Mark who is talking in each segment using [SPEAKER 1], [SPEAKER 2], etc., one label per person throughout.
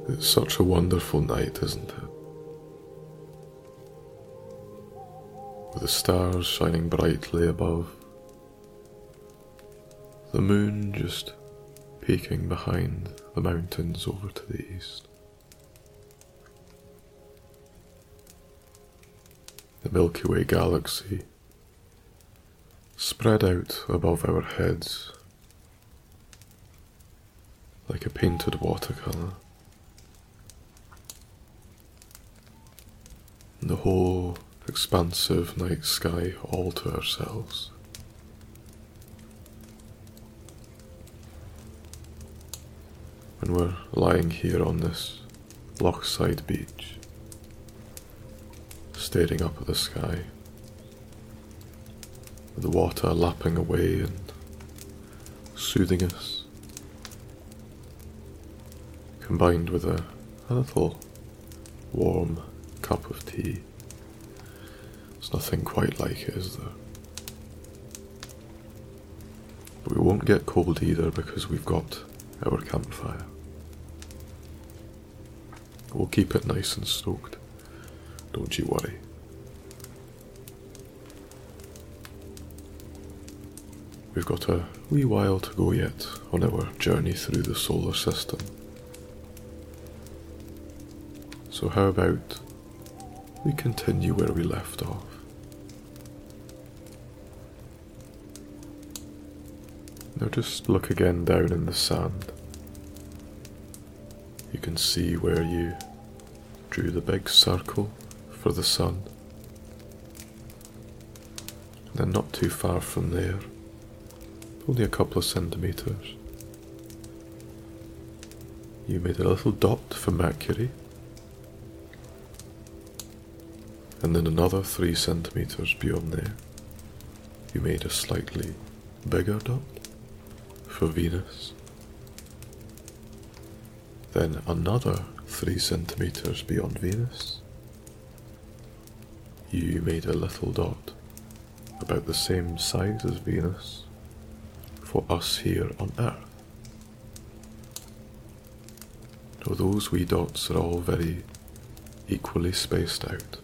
[SPEAKER 1] It's such a wonderful night, isn't it? With the stars shining brightly above, the moon just peeking behind the mountains over to the east. The Milky Way galaxy spread out above our heads like a painted watercolour. And the whole expansive night sky all to ourselves. When we're lying here on this lochside beach, staring up at the sky, with the water lapping away and soothing us, combined with a little warm cup of tea. There's nothing quite like it, is there? But we won't get cold either because we've got our campfire. We'll keep it nice and stoked, don't you worry. We've got a wee while to go yet on our journey through the solar system. So how about we continue where we left off? Now just look again down in the sand. You can see where you drew the big circle for the sun. And then not too far from there, only a couple of centimetres, you made a little dot for Mercury. And then another 3 centimetres beyond there, you made a slightly bigger dot for Venus. Then another 3 centimetres beyond Venus, you made a little dot about the same size as Venus for us here on Earth. Now those wee dots are all very equally spaced out,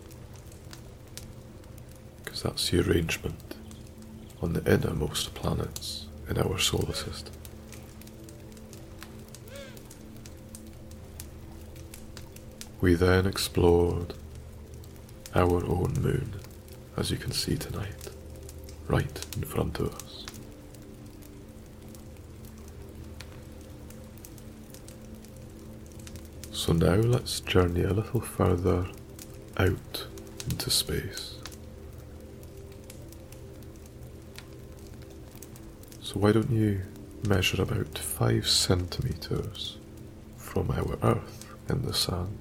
[SPEAKER 1] because that's the arrangement on the innermost planets in our solar system. We then explored our own moon, as you can see tonight, right in front of us. So now let's journey a little further out into space. So why don't you measure about 5 centimetres from our Earth in the sand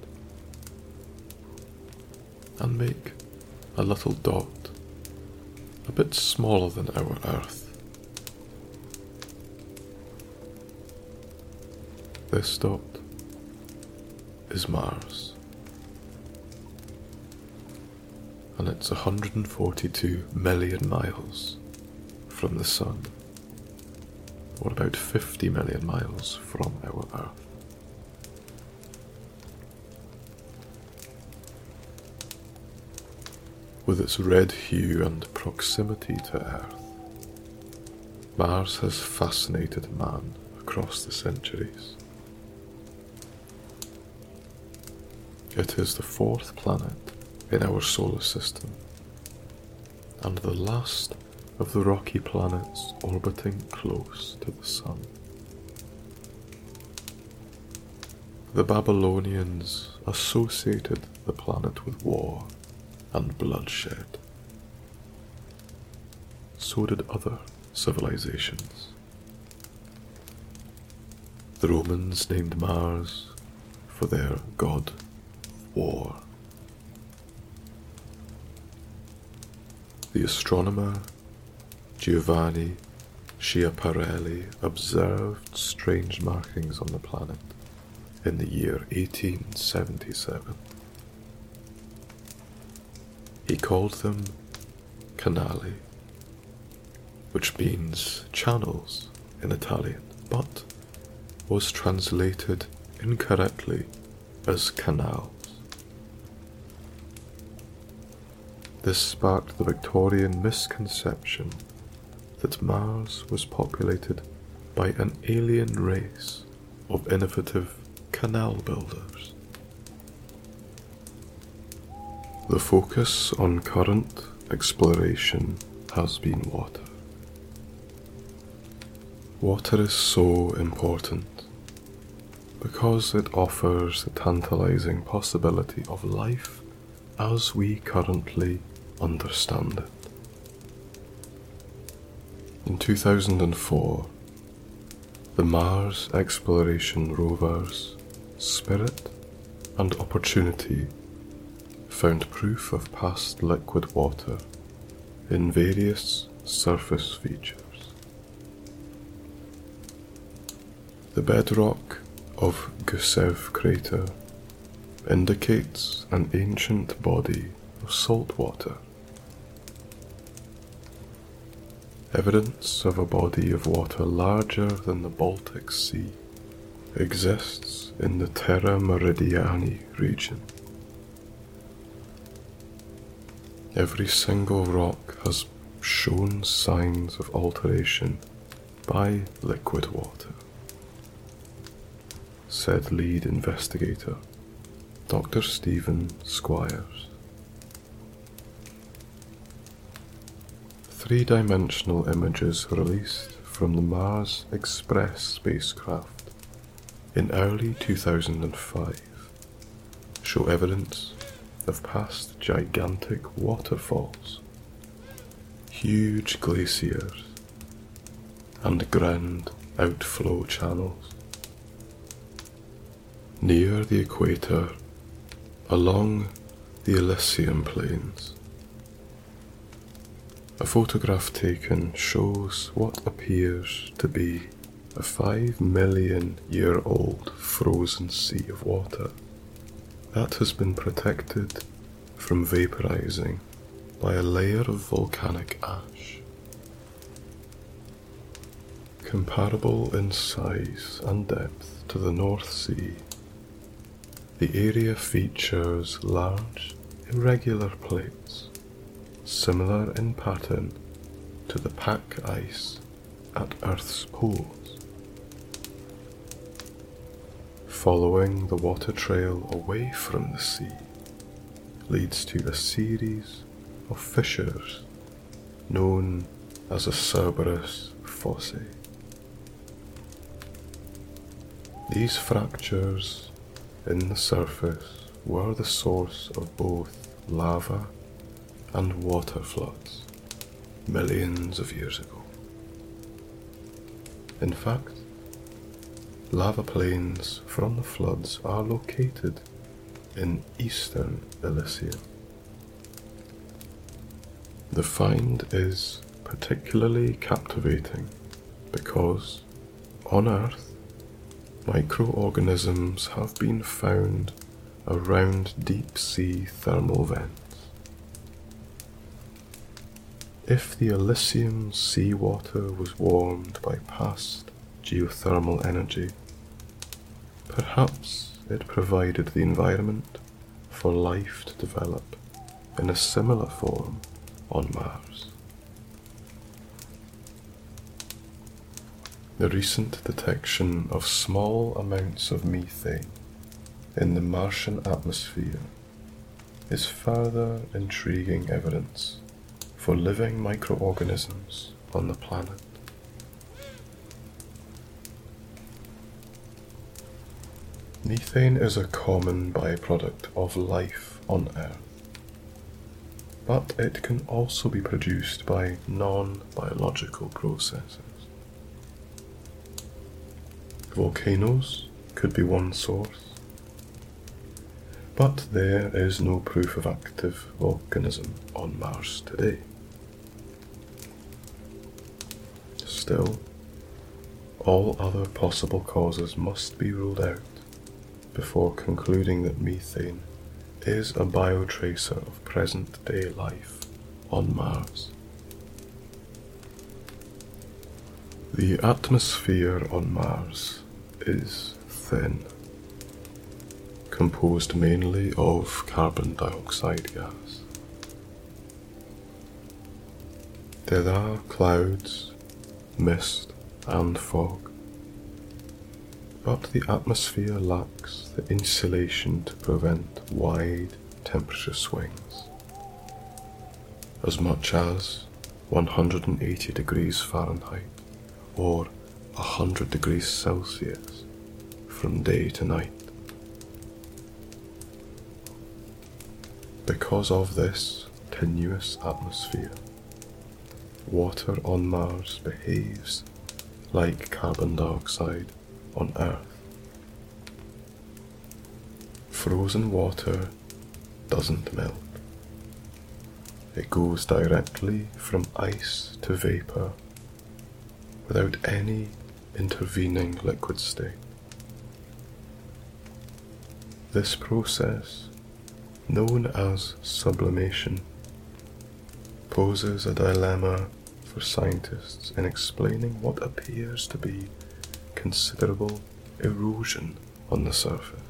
[SPEAKER 1] and make a little dot a bit smaller than our Earth. This dot is Mars, and it's 142 million miles from the Sun, or about 50 million miles from our Earth. With its red hue and proximity to Earth, Mars has fascinated man across the centuries. It is the 4th planet in our solar system, and the last of the rocky planets orbiting close to the Sun. The Babylonians associated the planet with war and bloodshed. So did other civilizations. The Romans named Mars for their god war. The astronomer Giovanni Schiaparelli observed strange markings on the planet in the year 1877. He called them canali, which means channels in Italian, but was translated incorrectly as canals. This sparked the Victorian misconception that Mars was populated by an alien race of innovative canal builders. The focus on current exploration has been water. Water is so important because it offers the tantalizing possibility of life as we currently understand it. In 2004, the Mars exploration rovers Spirit and Opportunity found proof of past liquid water in various surface features. The bedrock of Gusev crater indicates an ancient body of salt water. Evidence of a body of water larger than the Baltic Sea exists in the Terra Meridiani region. Every single rock has shown signs of alteration by liquid water, said lead investigator Dr. Stephen Squires. Three-dimensional images released from the Mars Express spacecraft in early 2005 show evidence of past gigantic waterfalls, huge glaciers, and grand outflow channels. Near the equator, along the Elysium Plains, a photograph taken shows what appears to be a 5 million-year-old frozen sea of water that has been protected from vaporizing by a layer of volcanic ash. Comparable in size and depth to the North Sea, the area features large, irregular plates, similar in pattern to the pack ice at Earth's poles. Following the water trail away from the sea leads to a series of fissures known as a Cerberus fossae. These fractures in the surface were the source of both lava and water floods millions of years ago. In fact, lava plains from the floods are located in eastern Elysium. The find is particularly captivating because, on Earth, microorganisms have been found around deep-sea thermal vents. If the Elysium seawater was warmed by past geothermal energy, perhaps it provided the environment for life to develop in a similar form on Mars. The recent detection of small amounts of methane in the Martian atmosphere is further intriguing evidence for living microorganisms on the planet. Methane is a common byproduct of life on Earth, but it can also be produced by non-biological processes. Volcanoes could be one source, but there is no proof of active volcanism on Mars today. Still, all other possible causes must be ruled out before concluding that methane is a biotracer of present-day life on Mars. The atmosphere on Mars is thin, composed mainly of carbon dioxide gas. There are clouds, mist, and fog, but the atmosphere lacks the insulation to prevent wide temperature swings, as much as 180 degrees Fahrenheit or 100 degrees Celsius from day to night. Because of this tenuous atmosphere, water on Mars behaves like carbon dioxide on Earth. Frozen water doesn't melt. It goes directly from ice to vapor without any intervening liquid state. This process, known as sublimation, poses a dilemma for scientists in explaining what appears to be considerable erosion on the surface.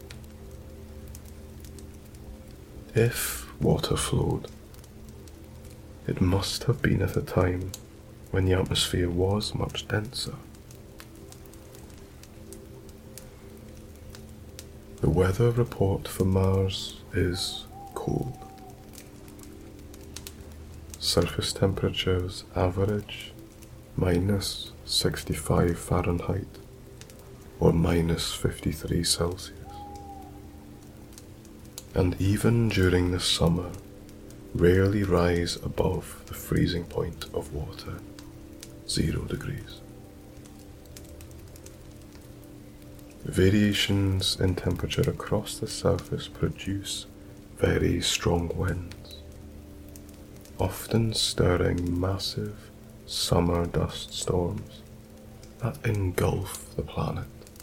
[SPEAKER 1] If water flowed, it must have been at a time when the atmosphere was much denser. The weather report for Mars is cold. Surface temperatures average minus 65 Fahrenheit or minus 53 Celsius. And even during the summer, rarely rise above the freezing point of water, 0 degrees. Variations in temperature across the surface produce very strong winds, often stirring massive summer dust storms that engulf the planet.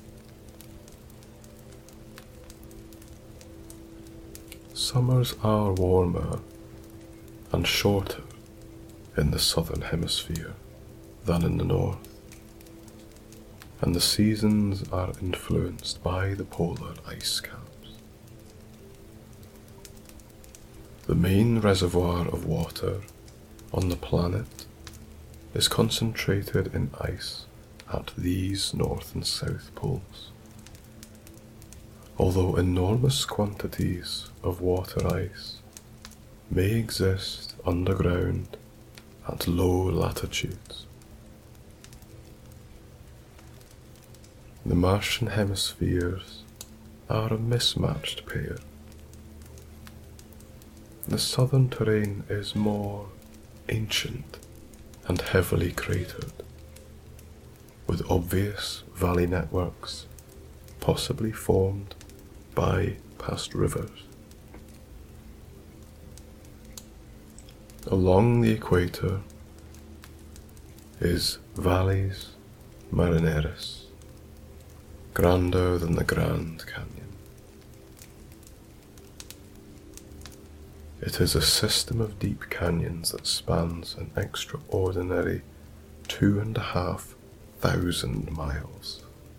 [SPEAKER 1] Summers are warmer and shorter in the southern hemisphere than in the north, and the seasons are influenced by the polar ice caps. The main reservoir of water on the planet is concentrated in ice at these north and south poles. Although enormous quantities of water ice may exist underground at low latitudes, the Martian hemispheres are a mismatched pair. The southern terrain is more ancient and heavily cratered, with obvious valley networks possibly formed by past rivers. Along the equator is Valles Marineris, grander than the Grand Canyon. It is a system of deep canyons that spans an extraordinary 2,500 miles.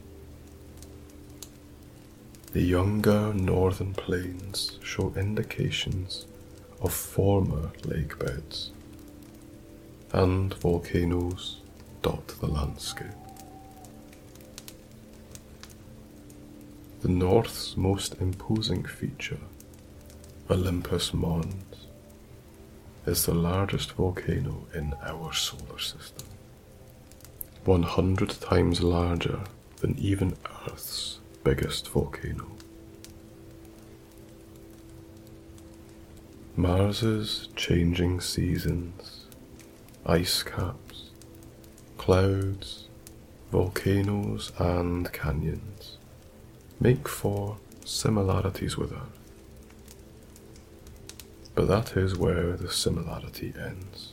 [SPEAKER 1] The younger northern plains show indications of former lake beds, and volcanoes dot the landscape. The north's most imposing feature, Olympus Mons, is the largest volcano in our solar system, 100 times larger than even Earth's biggest volcano. Mars's changing seasons, ice caps, clouds, volcanoes and canyons make for similarities with Earth. But that is where the similarity ends.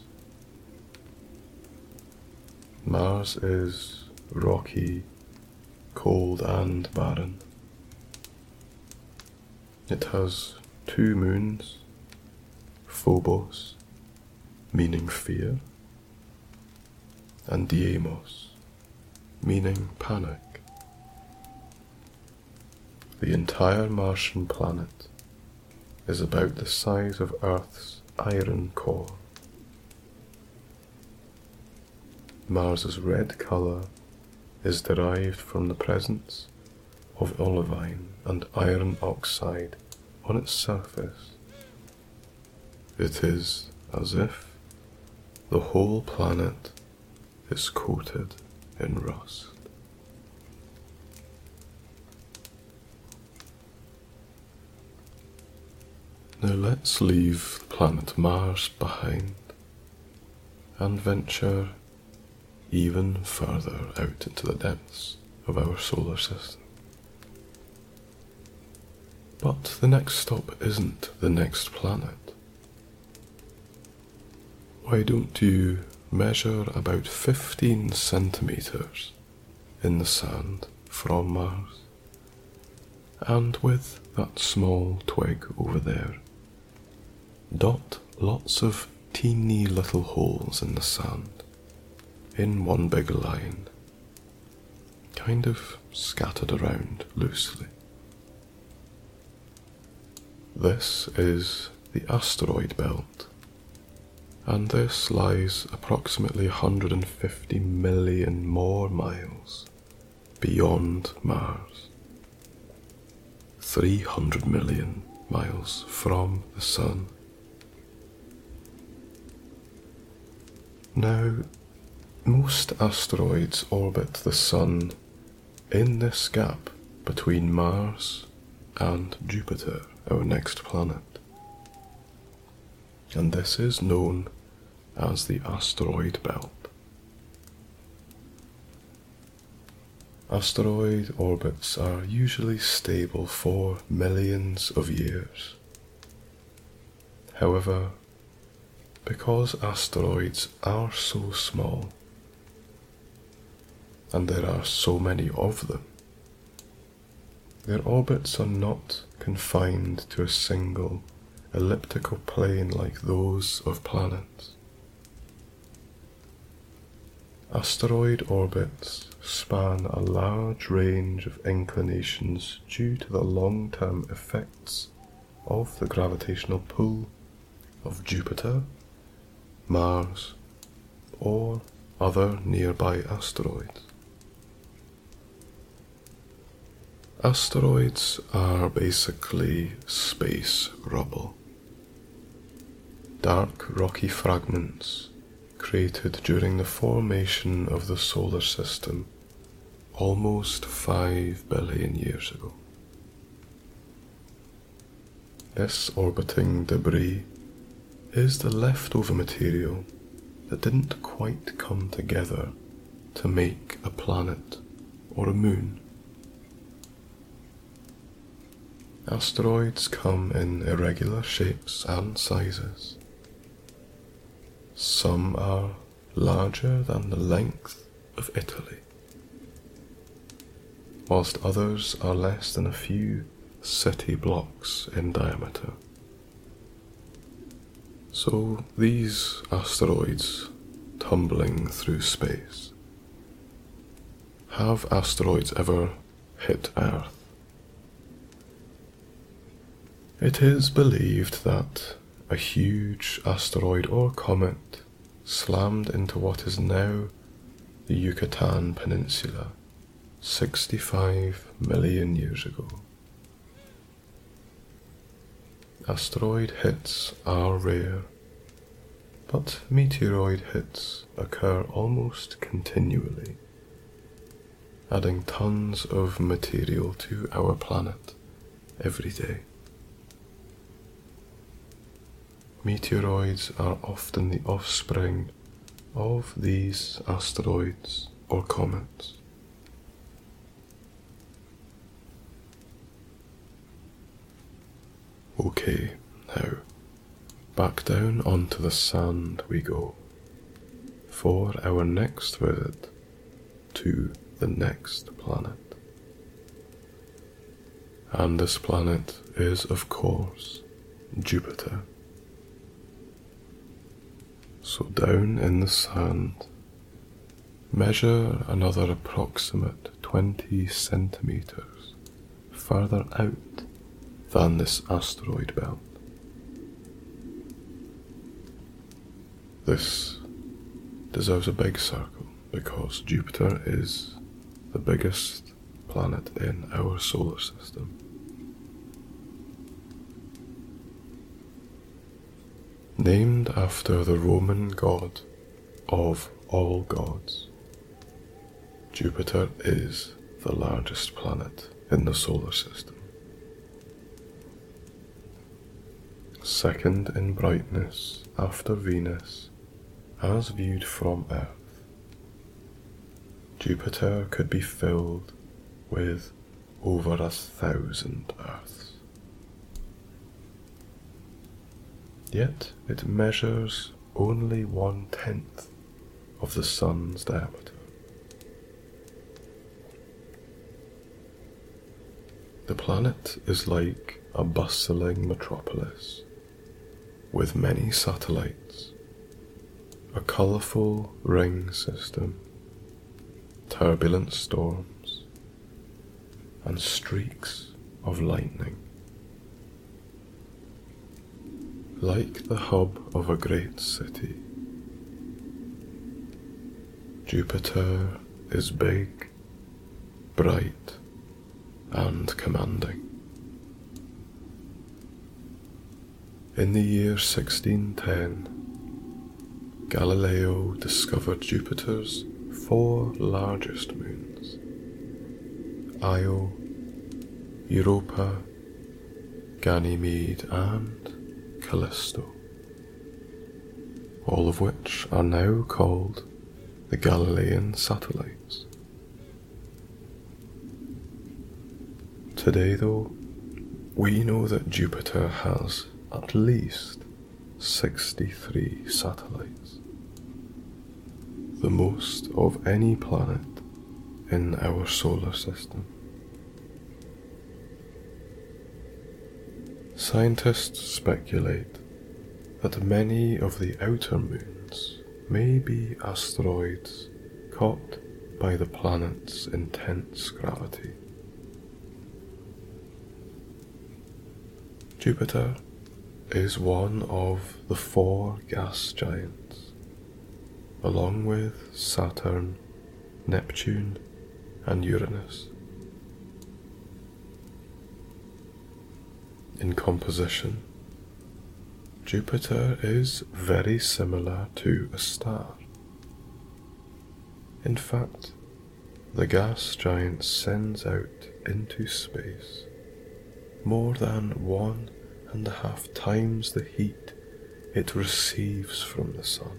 [SPEAKER 1] Mars is rocky, cold and barren. It has 2 moons, Phobos, meaning fear, and Deimos, meaning panic. The entire Martian planet is about the size of Earth's iron core. Mars's red colour is derived from the presence of olivine and iron oxide on its surface. It is as if the whole planet is coated in rust. Now let's leave planet Mars behind and venture even further out into the depths of our solar system. But the next stop isn't the next planet. Why don't you measure about 15 centimeters in the sand from Mars, and with that small twig over there, dot lots of teeny little holes in the sand in one big line, kind of scattered around loosely. This is the asteroid belt, and this lies approximately 150 million more miles beyond Mars, 300 million miles from the Sun. Now, most asteroids orbit the Sun in this gap between Mars and Jupiter, our next planet, and this is known as the asteroid belt. Asteroid orbits are usually stable for millions of years. However, because asteroids are so small, and there are so many of them, their orbits are not confined to a single elliptical plane like those of planets. Asteroid orbits span a large range of inclinations due to the long-term effects of the gravitational pull of Jupiter, Mars, or other nearby asteroids. Asteroids are basically space rubble. Dark rocky fragments created during the formation of the solar system almost 5 billion years ago. This orbiting debris is the leftover material that didn't quite come together to make a planet or a moon. Asteroids come in irregular shapes and sizes. Some are larger than the length of Italy, whilst others are less than a few city blocks in diameter. So these asteroids tumbling through space, have asteroids ever hit Earth? It is believed that a huge asteroid or comet slammed into what is now the Yucatan Peninsula 65 million years ago. Asteroid hits are rare, but meteoroid hits occur almost continually, adding tons of material to our planet every day. Meteoroids are often the offspring of these asteroids or comets. Okay, now back down onto the sand we go for our next visit to the next planet. And this planet is, of course, Jupiter. So down in the sand, measure another approximate 20 centimeters further out than this asteroid belt. This deserves a big circle because Jupiter is the biggest planet in our solar system. Named after the Roman god of all gods, Jupiter is the largest planet in the solar system. Second in brightness after Venus, as viewed from Earth, Jupiter could be filled with over 1,000 Earths. Yet it measures only 1/10 of the Sun's diameter. The planet is like a bustling metropolis with many satellites, a colourful ring system, turbulent storms, and streaks of lightning. Like the hub of a great city, Jupiter is big, bright, and commanding. In the year 1610, Galileo discovered Jupiter's 4 largest moons: Io, Europa, Ganymede, and Callisto, all of which are now called the Galilean satellites. Today, though, we know that Jupiter has at least 63 satellites, the most of any planet in our solar system. Scientists speculate that many of the outer moons may be asteroids caught by the planet's intense gravity. Jupiter is one of the 4 gas giants, along with Saturn, Neptune, and Uranus. In composition, Jupiter is very similar to a star. In fact, the gas giant sends out into space more than 1.5 times the heat it receives from the Sun.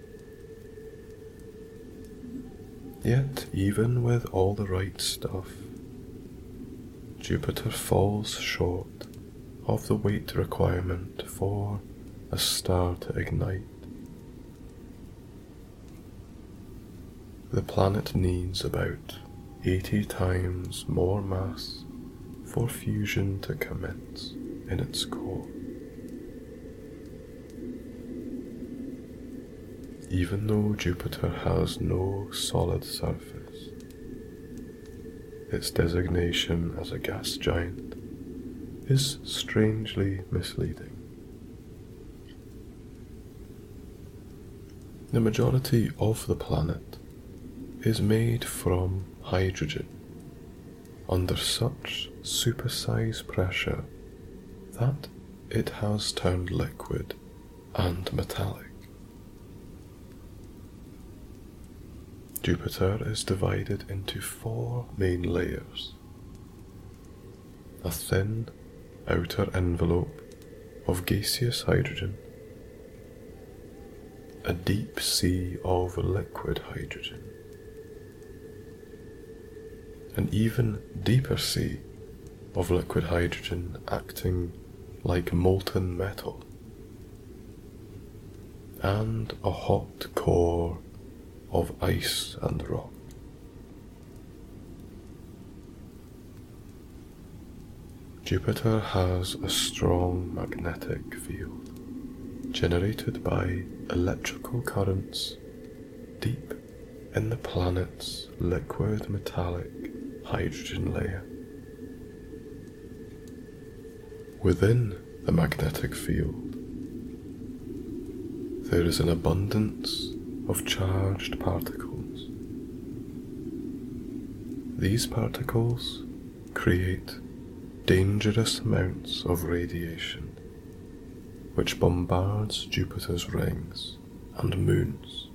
[SPEAKER 1] Yet, even with all the right stuff, Jupiter falls short of the weight requirement for a star to ignite. The planet needs about 80 times more mass for fusion to commence in its core. Even though Jupiter has no solid surface, its designation as a gas giant is strangely misleading. The majority of the planet is made from hydrogen under such supersized pressure that it has turned liquid and metallic. Jupiter is divided into 4 main layers: a thin outer envelope of gaseous hydrogen, a deep sea of liquid hydrogen, an even deeper sea of liquid hydrogen acting like molten metal, and a hot core of ice and rock. Jupiter has a strong magnetic field generated by electrical currents deep in the planet's liquid metallic hydrogen layer. Within the magnetic field, there is an abundance of charged particles. These particles create dangerous amounts of radiation, which bombards Jupiter's rings and moons.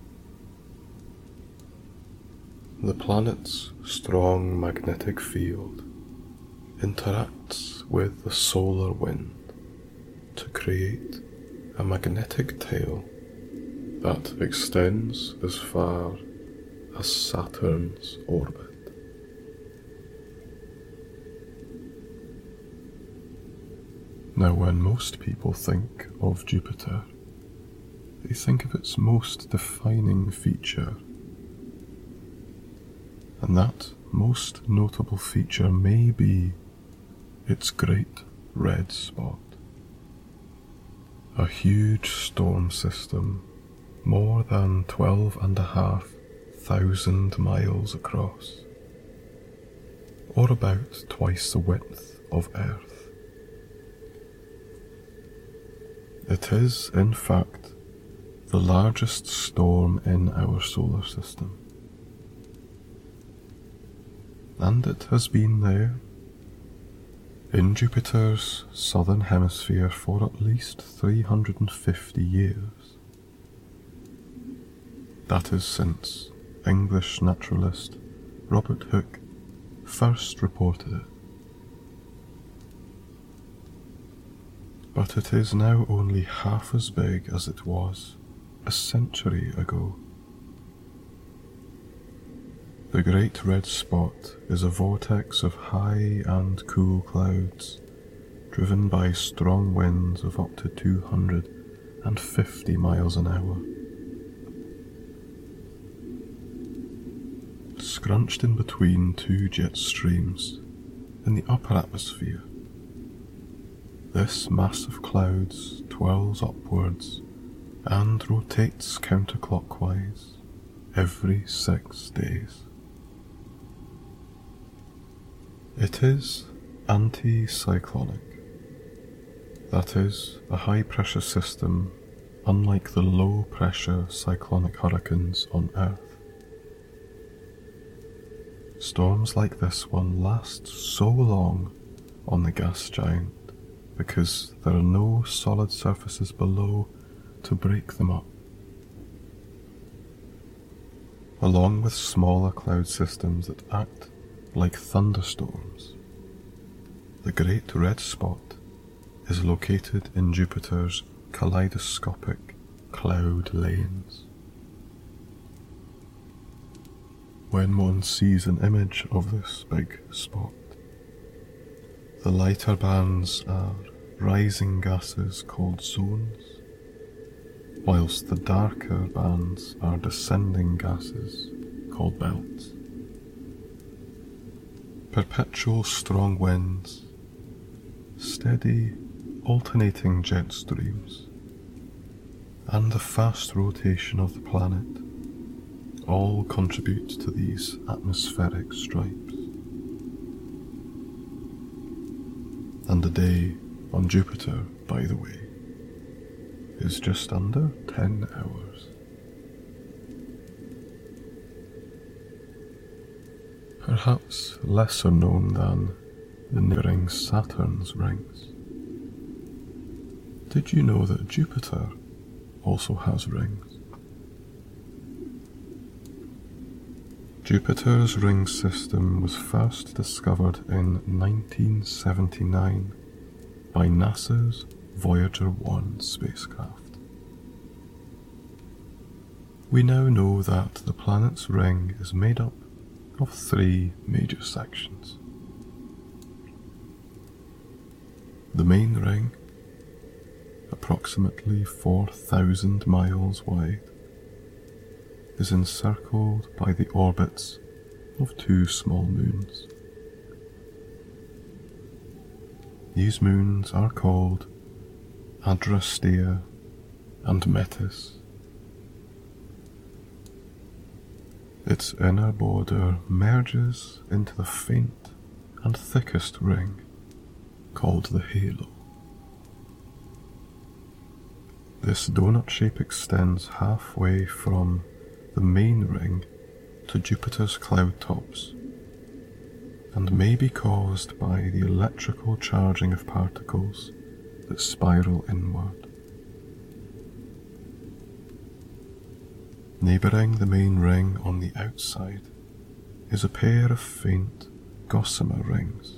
[SPEAKER 1] The planet's strong magnetic field interacts with the solar wind to create a magnetic tail that extends as far as Saturn's orbit. Now, when most people think of Jupiter, they think of its most defining feature, and that most notable feature may be its great red spot. A huge storm system more than 12,500 miles across, or about twice the width of Earth. It is, in fact, the largest storm in our solar system, and it has been there in Jupiter's southern hemisphere for at least 350 years. That is since English naturalist Robert Hooke first reported it. But it is now only half as big as it was a century ago. The Great Red Spot is a vortex of high and cool clouds, driven by strong winds of up to 250 miles an hour. Scrunched in between two jet streams in the upper atmosphere, this mass of clouds twirls upwards and rotates counterclockwise every 6 days. It is anticyclonic, that is, a high-pressure system unlike the low-pressure cyclonic hurricanes on Earth. Storms like this one last so long on the gas giant because there are no solid surfaces below to break them up. Along with smaller cloud systems that act like thunderstorms, the Great Red Spot is located in Jupiter's kaleidoscopic cloud lanes. When one sees an image of this big spot, the lighter bands are rising gases called zones, whilst the darker bands are descending gases called belts. Perpetual strong winds, steady alternating jet streams, and the fast rotation of the planet all contribute to these atmospheric stripes. And the day on Jupiter, by the way, is just under 10 hours. Perhaps lesser known than the neighbouring Saturn's rings. Did you know that Jupiter also has rings? Jupiter's ring system was first discovered in 1979 by NASA's Voyager 1 spacecraft. We now know that the planet's ring is made up of 3 major sections. The main ring, approximately 4,000 miles wide, is encircled by the orbits of 2 small moons. These moons are called Adrastea and Metis. Its inner border merges into the faint and thickest ring, called the halo. This donut shape extends halfway from the main ring to Jupiter's cloud tops and may be caused by the electrical charging of particles that spiral inward. Neighbouring the main ring on the outside is a pair of faint gossamer rings.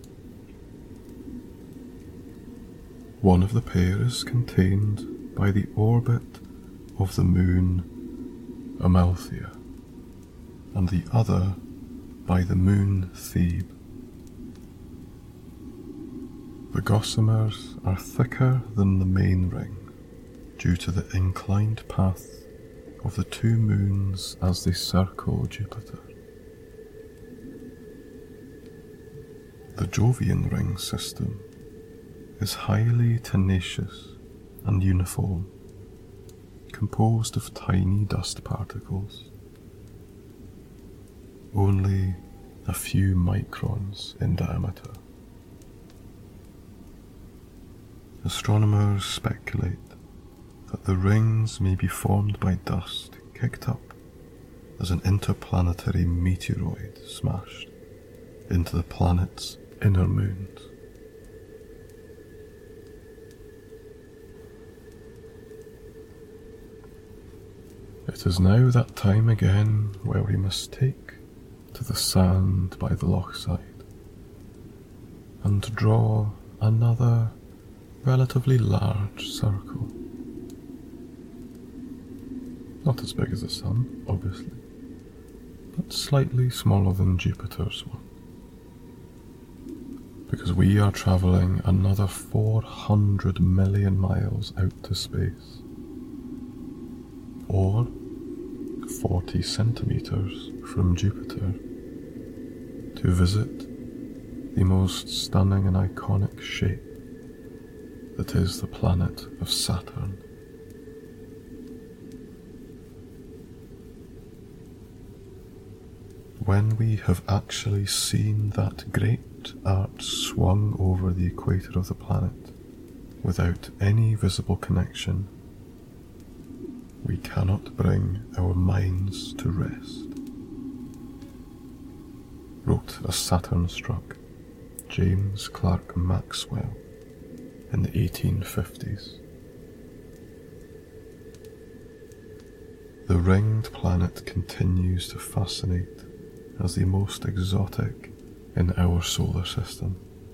[SPEAKER 1] One of the pair is contained by the orbit of the moon Amalthea, and the other by the moon Thebe. The gossamers are thicker than the main ring due to the inclined path of the two moons as they circle Jupiter. The Jovian ring system is highly tenacious and uniform, composed of tiny dust particles, only a few microns in diameter. Astronomers speculate that the rings may be formed by dust kicked up as an interplanetary meteoroid smashed into the planet's inner moons. It is now that time again where we must take to the sand by the lochside and draw another relatively large circle. Not as big as the Sun, obviously, but slightly smaller than Jupiter's one, because we are travelling another 400 million miles out to space, or 40 centimetres from Jupiter, to visit the most stunning and iconic shape that is the planet of Saturn. When we have actually seen that great arch swung over the equator of the planet without any visible connection, we cannot bring our minds to rest, wrote a Saturn-struck James Clerk Maxwell in the 1850s. The ringed planet continues to fascinate as the most exotic in our solar system.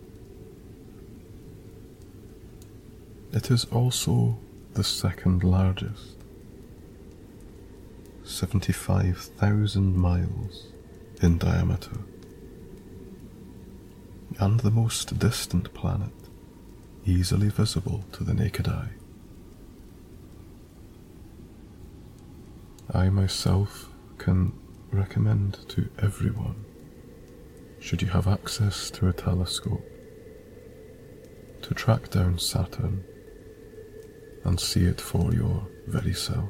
[SPEAKER 1] It is also the second largest, 75,000 miles in diameter, and the most distant planet, easily visible to the naked eye. I myself can recommend to everyone, should you have access to a telescope, to track down Saturn and see it for your very self.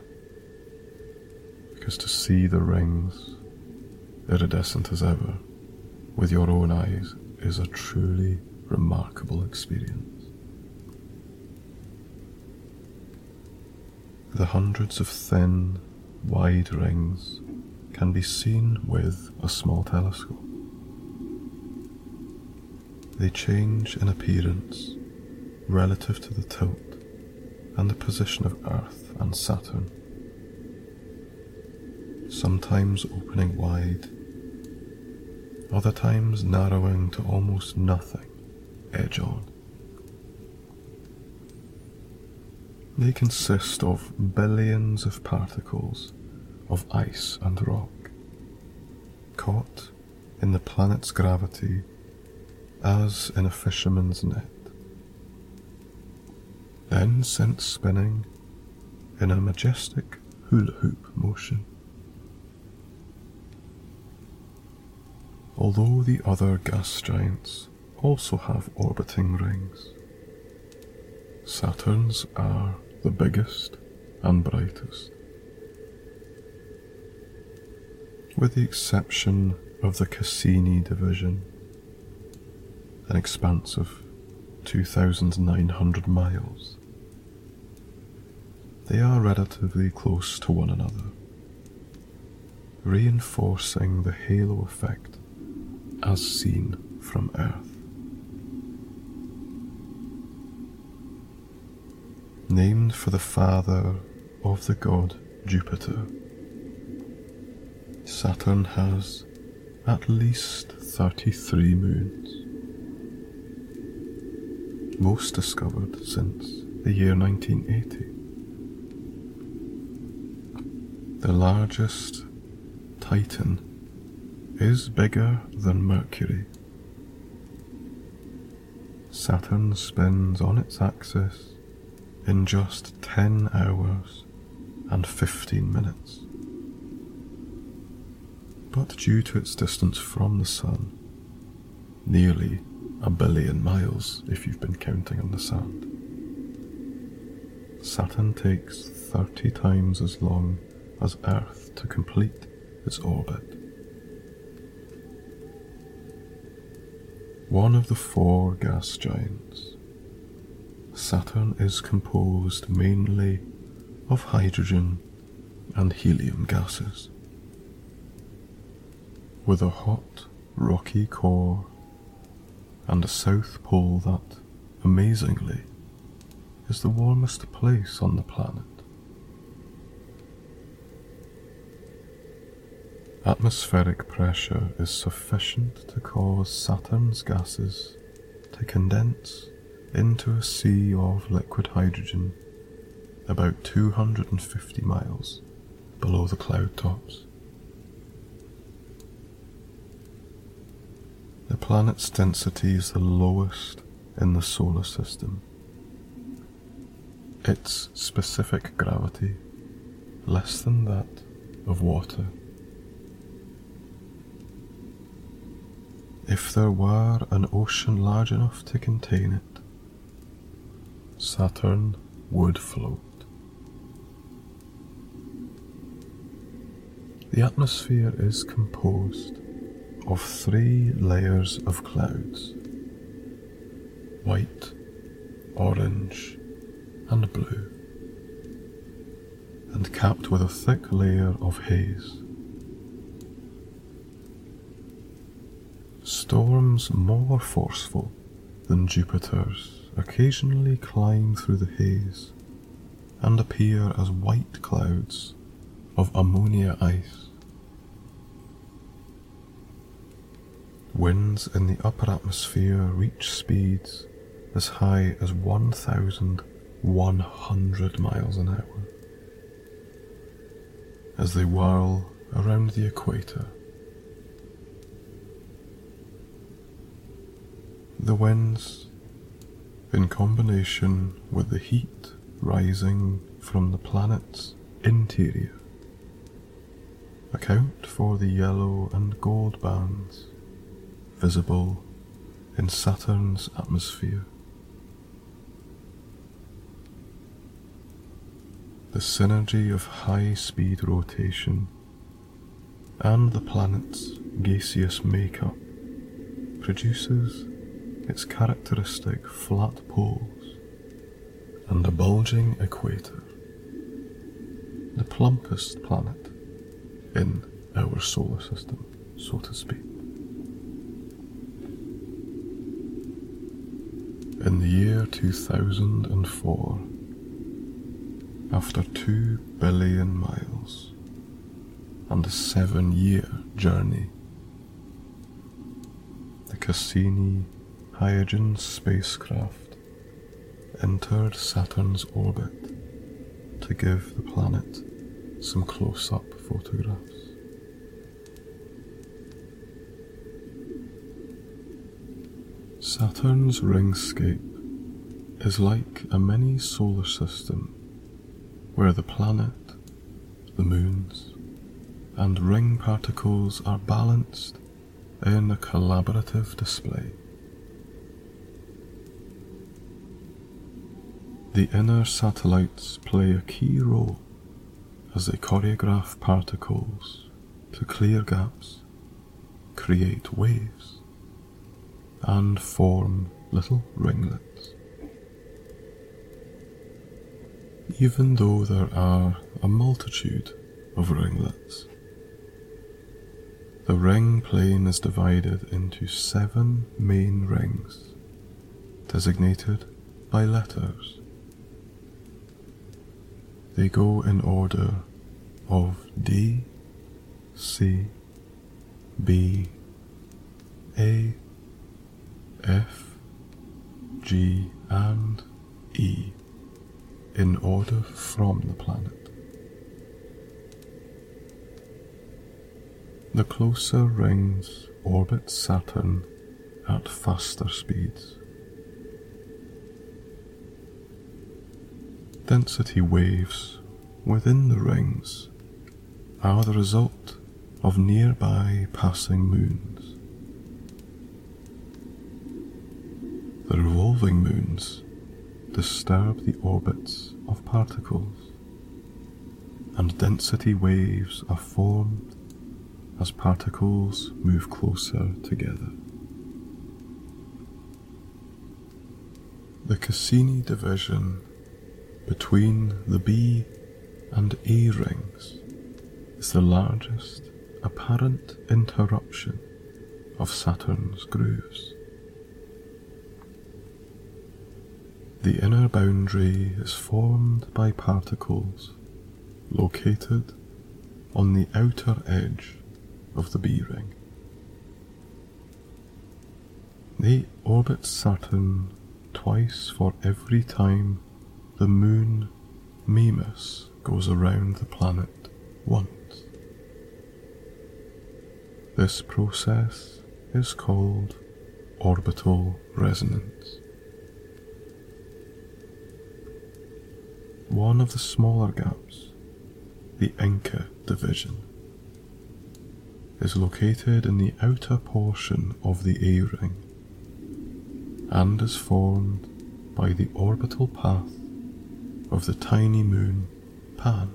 [SPEAKER 1] Because to see the rings, iridescent as ever, with your own eyes is a truly remarkable experience. The hundreds of thin, wide rings can be seen with a small telescope. They change in appearance relative to the tilt and the position of Earth and Saturn, sometimes opening wide, other times narrowing to almost nothing, edge on. They consist of billions of particles of ice and rock, caught in the planet's gravity as in a fisherman's net, then sent spinning in a majestic hula hoop motion. Although the other gas giants also have orbiting rings, Saturn's are the biggest and brightest. With the exception of the Cassini division, an expanse of 2,900 miles. They are relatively close to one another, reinforcing the halo effect as seen from Earth. Named for the father of the god Jupiter, Saturn has at least 33 moons, most discovered since the year 1980. The largest, Titan, is bigger than Mercury. Saturn spins on its axis in just 10 hours and 15 minutes. But due to its distance from the Sun, nearly 1 billion miles if you've been counting on the sand, Saturn takes 30 times as long as Earth to complete its orbit. One of the 4 gas giants, Saturn is composed mainly of hydrogen and helium gases, with a hot, rocky core and a south pole that, amazingly, is the warmest place on the planet. Atmospheric pressure is sufficient to cause Saturn's gases to condense into a sea of liquid hydrogen about 250 miles below the cloud tops. The planet's density is the lowest in the solar system. Its specific gravity less than that of water. If there were an ocean large enough to contain it, Saturn would float. The atmosphere is composed of 3 layers of clouds: white, orange, and blue, and capped with a thick layer of haze. Storms more forceful than Jupiter's occasionally climb through the haze and appear as white clouds of ammonia ice. Winds in the upper atmosphere reach speeds as high as 1,100 miles an hour as they whirl around the equator. The winds, in combination with the heat rising from the planet's interior, account for the yellow and gold bands visible in Saturn's atmosphere. The synergy of high-speed rotation and the planet's gaseous makeup produces its characteristic flat poles and a bulging equator, the plumpest planet in our solar system, so to speak. In the year 2004, after 2 billion miles and a 7-year journey, the Cassini-Huygens spacecraft entered Saturn's orbit to give the planet some close-up photographs. Saturn's ringscape is like a mini solar system where the planet, the moons, and ring particles are balanced in a collaborative display. The inner satellites play a key role as they choreograph particles to clear gaps, create waves, and form little ringlets. Even though there are a multitude of ringlets, the ring plane is divided into 7 main rings, designated by letters. They go in order of D, C, B, A, F, G, and E, in order from the planet. The closer rings orbit Saturn at faster speeds. Density waves within the rings are the result of nearby passing moons. The revolving moons disturb the orbits of particles, and density waves are formed as particles move closer together. The Cassini division between the B and A rings is the largest apparent interruption of Saturn's grooves. The inner boundary is formed by particles located on the outer edge of the B ring. They orbit Saturn twice for every time the moon Mimas goes around the planet once. This process is called orbital resonance. One of the smaller gaps, the Encke division, is located in the outer portion of the A ring and is formed by the orbital path of the tiny moon Pan.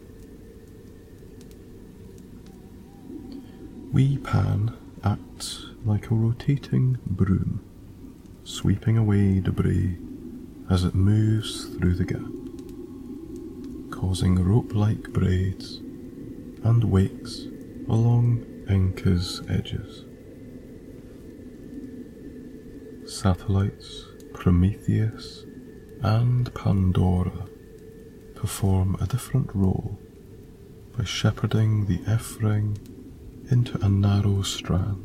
[SPEAKER 1] Wee Pan acts like a rotating broom, sweeping away debris as it moves through the gap, causing rope-like braids and wakes along Encke's edges. Satellites Prometheus and Pandora perform a different role by shepherding the F ring into a narrow strand.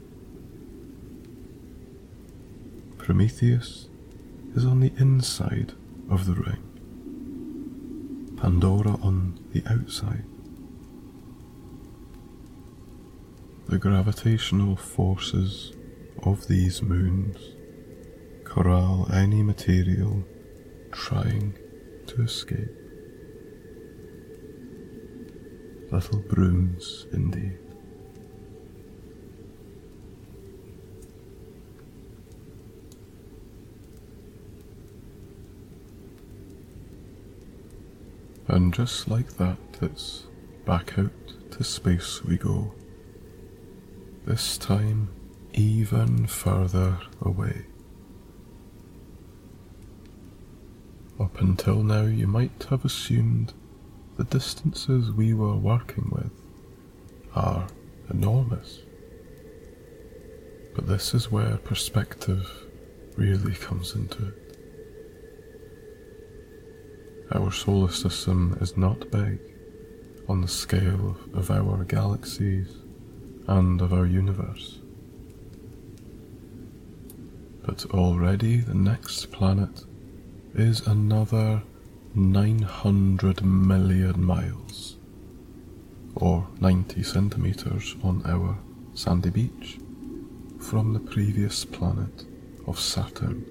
[SPEAKER 1] Prometheus is on the inside of the ring, Pandora on the outside. The gravitational forces of these moons corral any material trying to escape. Little brooms indeed. And just like that, it's back out to space we go. This time, even further away. Up until now, you might have assumed the distances we were working with are enormous. But this is where perspective really comes into it. Our solar system is not big on the scale of our galaxies and of our universe. But already the next planet is another 900 million miles, or 90 centimeters on our sandy beach, from the previous planet of Saturn.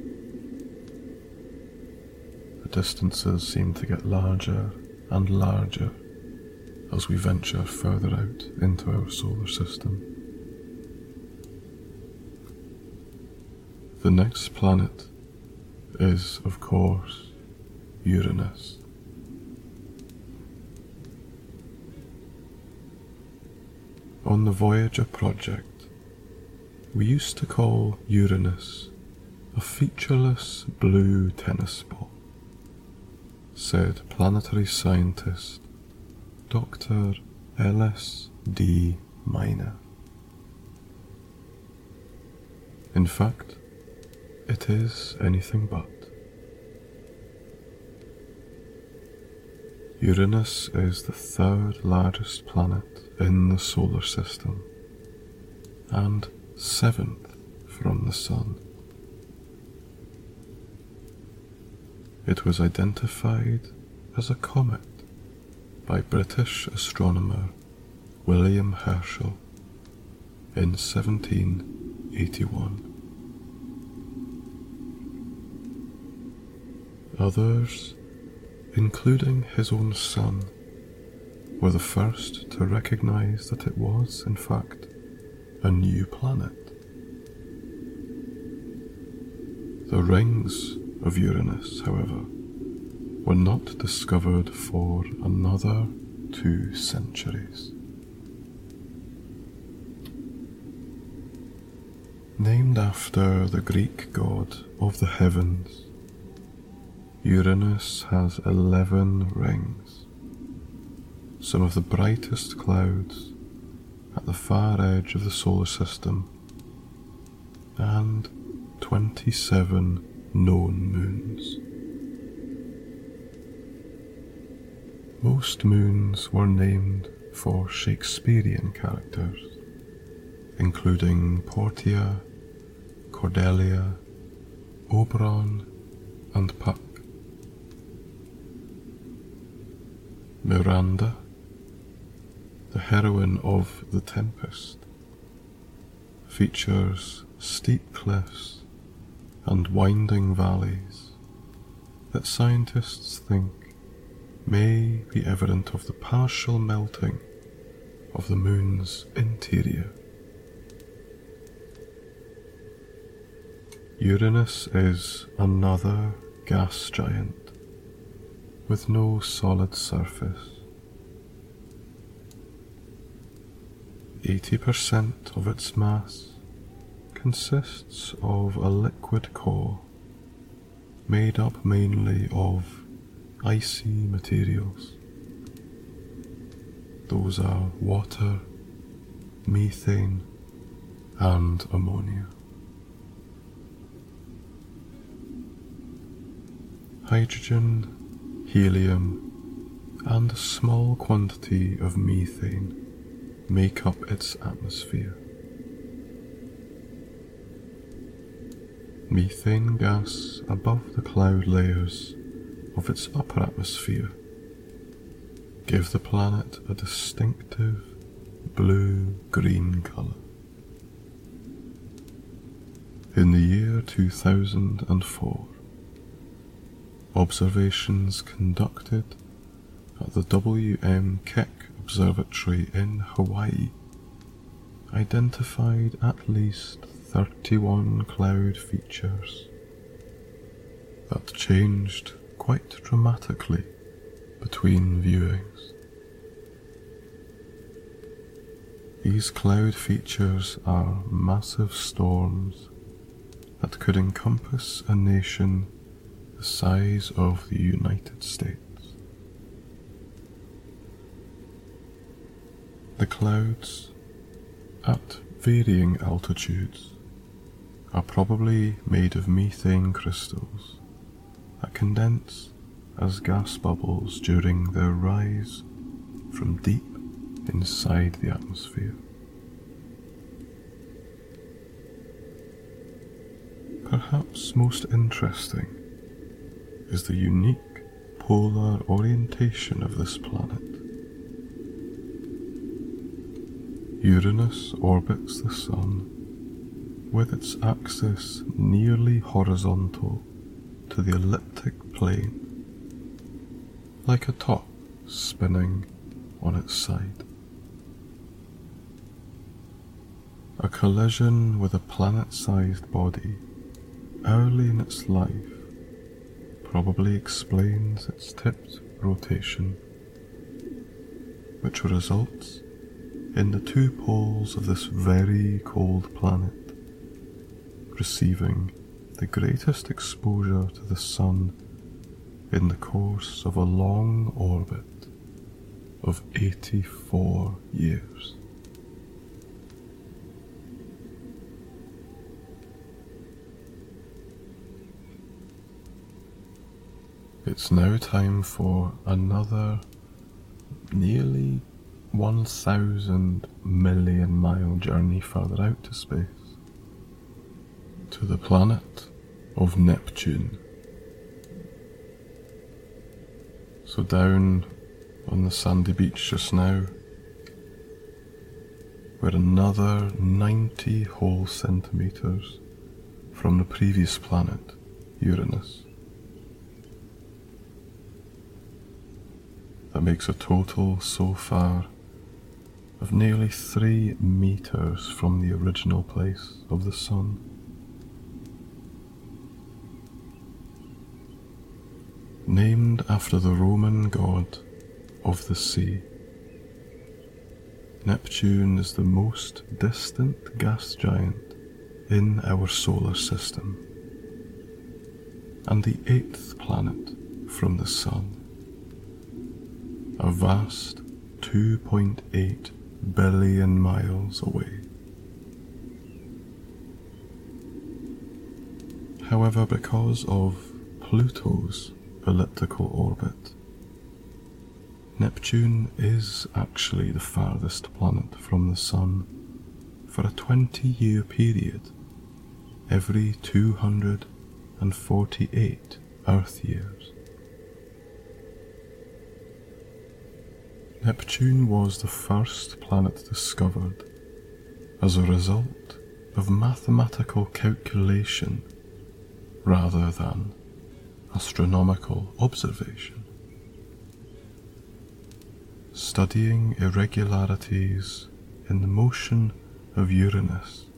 [SPEAKER 1] The distances seem to get larger and larger as we venture further out into our solar system. The next planet is, of course, Uranus. On the Voyager project, We used to call Uranus a featureless blue tennis ball, said planetary scientist Dr. Ellis D. Minor. In fact, it is anything but. Uranus is the third largest planet in the solar system and seventh from the Sun. It was identified as a comet by British astronomer William Herschel in 1781. Others, including his own son, were the first to recognize that it was, in fact, a new planet. The rings of Uranus, however, were not discovered for another 2 centuries. Named after the Greek god of the heavens, Uranus has 11 rings, some of the brightest clouds at the far edge of the solar system, and 27 known moons. Most moons were named for Shakespearean characters, including Portia, Cordelia, Oberon, and Puck. Miranda, the heroine of The Tempest, features steep cliffs and winding valleys that scientists think may be evident of the partial melting of the moon's interior. Uranus is another gas giant with no solid surface. 80% of its mass consists of a liquid core made up mainly of icy materials. Those are water, methane, and ammonia. Hydrogen, helium, and a small quantity of methane make up its atmosphere. Methane gas above the cloud layers of its upper atmosphere give the planet a distinctive blue-green colour. In the year 2004, observations conducted at the W.M. Keck Observatory in Hawaii identified at least 31 cloud features that changed quite dramatically between viewings. These cloud features are massive storms that could encompass a nation the size of the United States. The clouds, at varying altitudes, are probably made of methane crystals that condense as gas bubbles during their rise from deep inside the atmosphere. Perhaps most interesting is the unique polar orientation of this planet. Uranus orbits the Sun with its axis nearly horizontal to the elliptic plane, like a top spinning on its side. A collision with a planet-sized body early in its life probably explains its tipped rotation, which results in the 2 poles of this very cold planet receiving the greatest exposure to the Sun in the course of a long orbit of 84 years. It's now time for another nearly 1,000 million mile journey further out to space, to the planet of Neptune. So down on the sandy beach just now, we're another 90 whole centimeters from the previous planet, Uranus. That makes a total so far of nearly 3 meters from the original place of the Sun. Named after the Roman god of the sea, Neptune is the most distant gas giant in our solar system, and the 8th planet from the Sun, a vast 2.8 billion miles away. However, because of Pluto's elliptical orbit, Neptune is actually the farthest planet from the Sun for a 20-year period every 248 Earth years. Neptune was the first planet discovered as a result of mathematical calculation rather than astronomical observation. Studying irregularities in the motion of Uranus,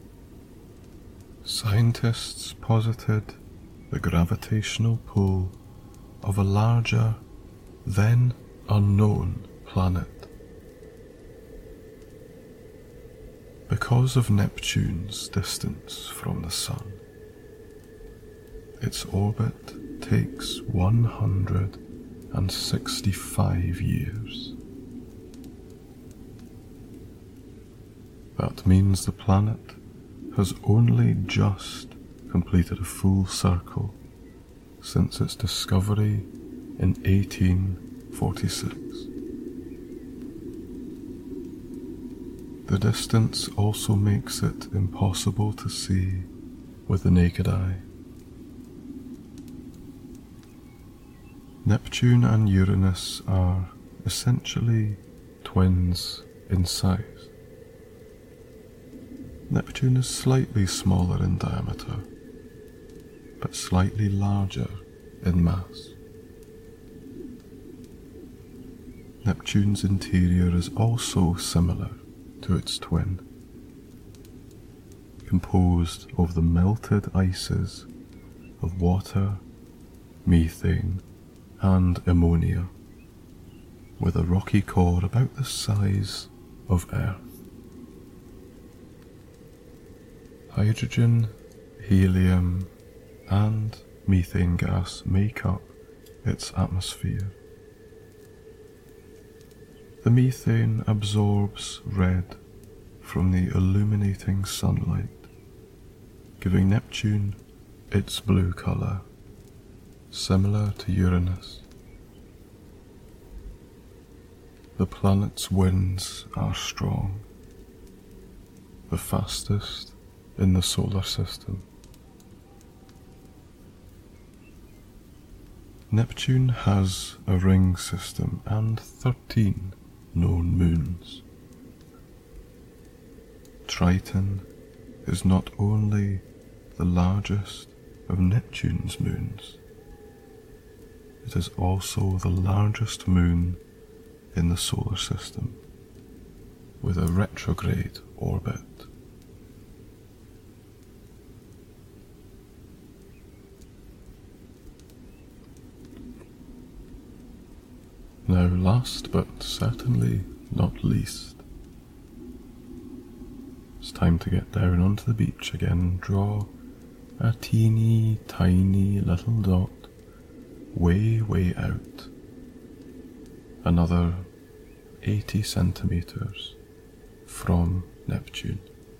[SPEAKER 1] scientists posited the gravitational pull of a larger, then unknown planet. Because of Neptune's distance from the Sun, its orbit takes 165 years. That means the planet has only just completed a full circle since its discovery in 1846. The distance also makes it impossible to see with the naked eye. Neptune and Uranus are essentially twins in size. Neptune is slightly smaller in diameter, but slightly larger in mass. Neptune's interior is also similar to its twin, composed of the melted ices of water, methane, and ammonia, with a rocky core about the size of Earth. Hydrogen, helium, and methane gas make up its atmosphere. The methane absorbs red from the illuminating sunlight, giving Neptune its blue colour, similar to Uranus. The planet's winds are strong, the fastest in the solar system. Neptune has a ring system and 13 known moons. Triton is not only the largest of Neptune's moons, it is also the largest moon in the solar system, with a retrograde orbit. Now, last but certainly not least, it's time to get down onto the beach again and draw a teeny tiny little dot way out. Another 80 centimetres from Neptune.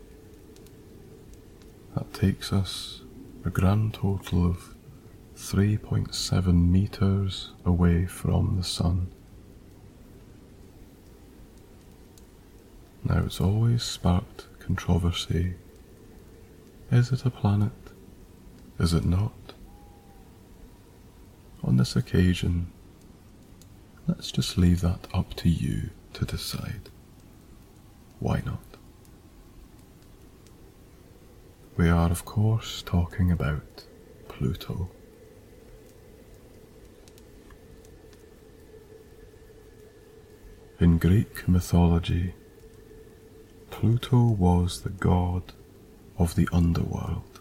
[SPEAKER 1] That takes us a grand total of 3.7 metres away from the Sun. Now, it's always sparked controversy. Is it a planet? Is it not? On this occasion, let's just leave that up to you to decide. Why not? We are, of course, talking about Pluto. In Greek mythology, Pluto was the god of the underworld.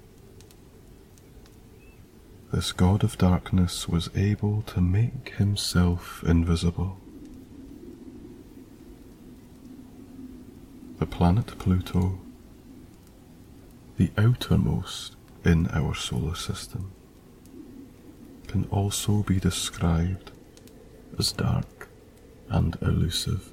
[SPEAKER 1] This god of darkness was able to make himself invisible. The planet Pluto, the outermost in our solar system, can also be described as dark and elusive.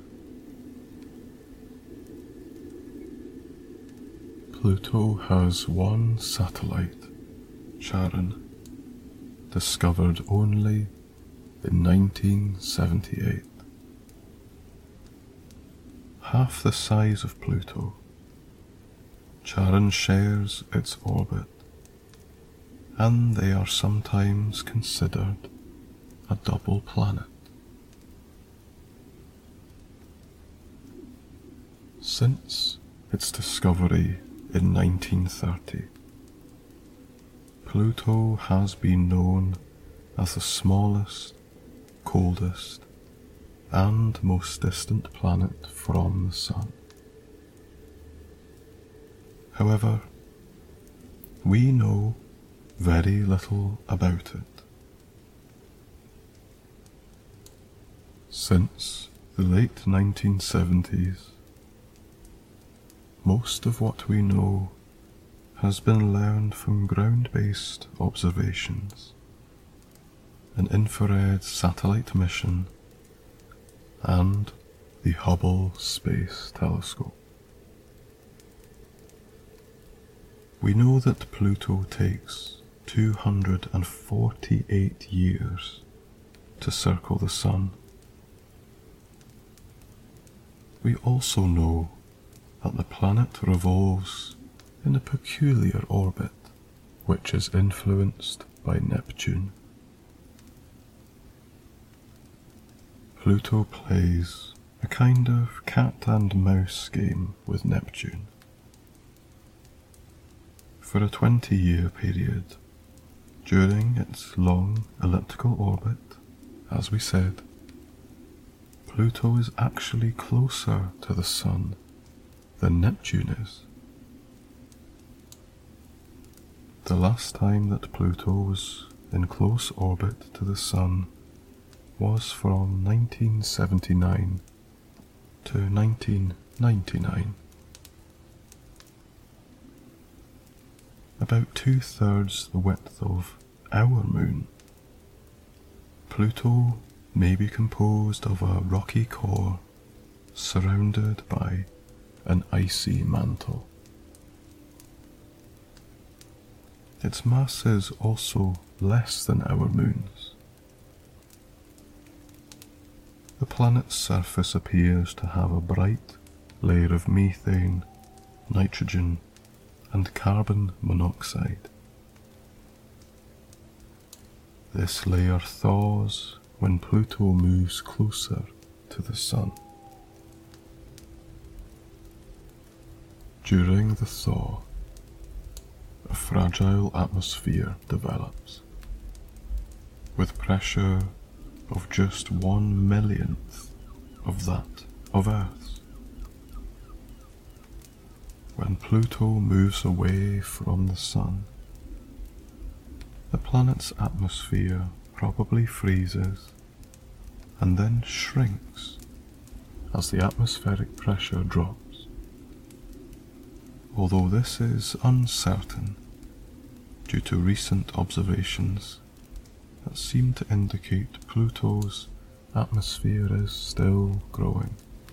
[SPEAKER 1] Pluto has one satellite, Charon, discovered only in 1978. Half the size of Pluto, Charon shares its orbit, and they are sometimes considered a double planet. Since its discovery in 1930, Pluto has been known as the smallest, coldest, and most distant planet from the Sun. However, we know very little about it. Since the late 1970s, most of what we know has been learned from ground-based observations, an infrared satellite mission, and the Hubble Space Telescope. We know that Pluto takes 248 years to circle the Sun. We also know that the planet revolves in a peculiar orbit, which is influenced by Neptune. Pluto plays a kind of cat and mouse game with Neptune. For a 20-year period, during its long elliptical orbit, as we said, Pluto is actually closer to the Sun than Neptune is. The last time that Pluto was in close orbit to the Sun was from 1979 to 1999. About 2/3 the width of our Moon. Pluto may be composed of a rocky core surrounded by an icy mantle. Its mass is also less than our Moon's. The planet's surface appears to have a bright layer of methane, nitrogen, and carbon monoxide. This layer thaws when Pluto moves closer to the Sun. During the thaw, a fragile atmosphere develops, with pressure of just 1/1,000,000th of that of Earth's. When Pluto moves away from the Sun, the planet's atmosphere probably freezes and then shrinks as the atmospheric pressure drops. although this is uncertain due to recent observations that seem to indicate Pluto's atmosphere is still growing.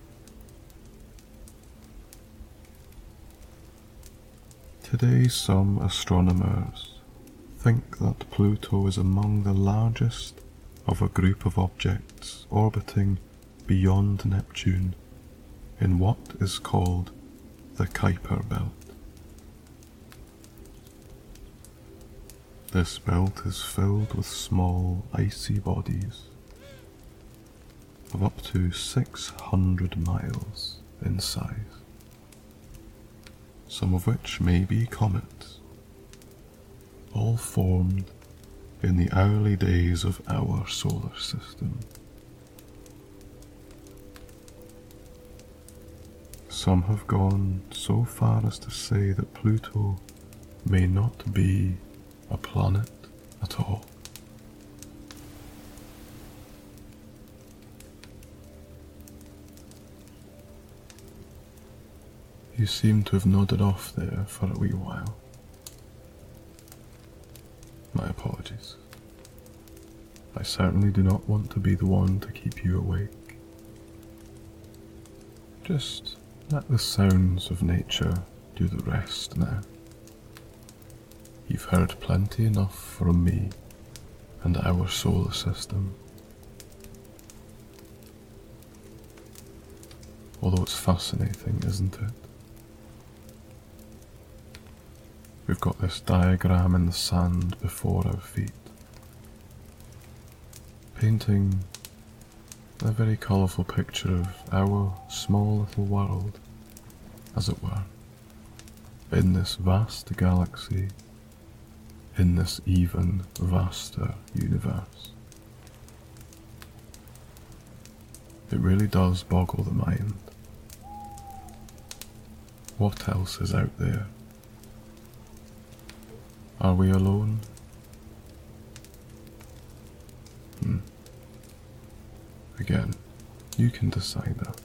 [SPEAKER 1] Today, some astronomers think that Pluto is among the largest of a group of objects orbiting beyond Neptune in what is called the Kuiper Belt. This belt is filled with small icy bodies of up to 600 miles in size, some of which may be comets, all formed in the early days of our solar system. Some have gone so far as to say that Pluto may not be a planet at all. You seem to have nodded off there for a wee while. My apologies. I certainly do not want to be the one to keep you awake. Just let the sounds of nature do the rest now. You've heard plenty enough from me and our solar system. Although it's fascinating, isn't it? We've got this diagram in the sand before our feet, painting a very colourful picture of our small little world, as it were, in this vast galaxy, in this even vaster universe. It really does boggle the mind. What else is out there? Are we alone? Again, you can decide that.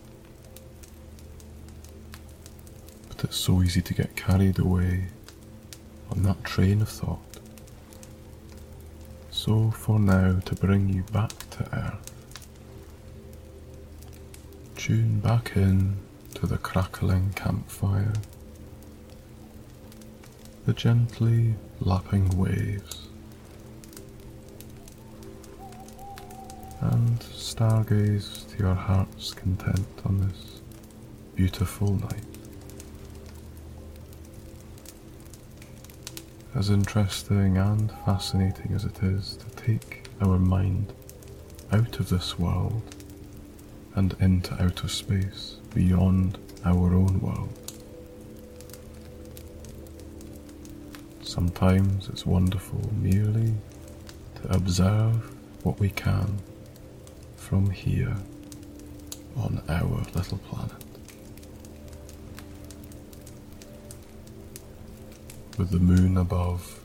[SPEAKER 1] But it's so easy to get carried away on that train of thought. So for now, to bring you back to Earth, tune back in to the crackling campfire, the gently lapping waves, and stargaze to your heart's content on this beautiful night. As interesting and fascinating as it is to take our mind out of this world and into outer space beyond our own world, sometimes it's wonderful merely to observe what we can from here on our little planet. With the moon above,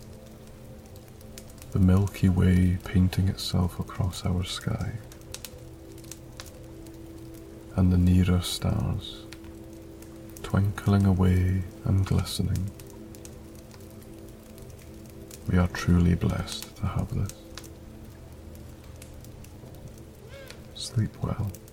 [SPEAKER 1] the Milky Way painting itself across our sky, and the nearer stars twinkling away and glistening. We are truly blessed to have this. Sleep well.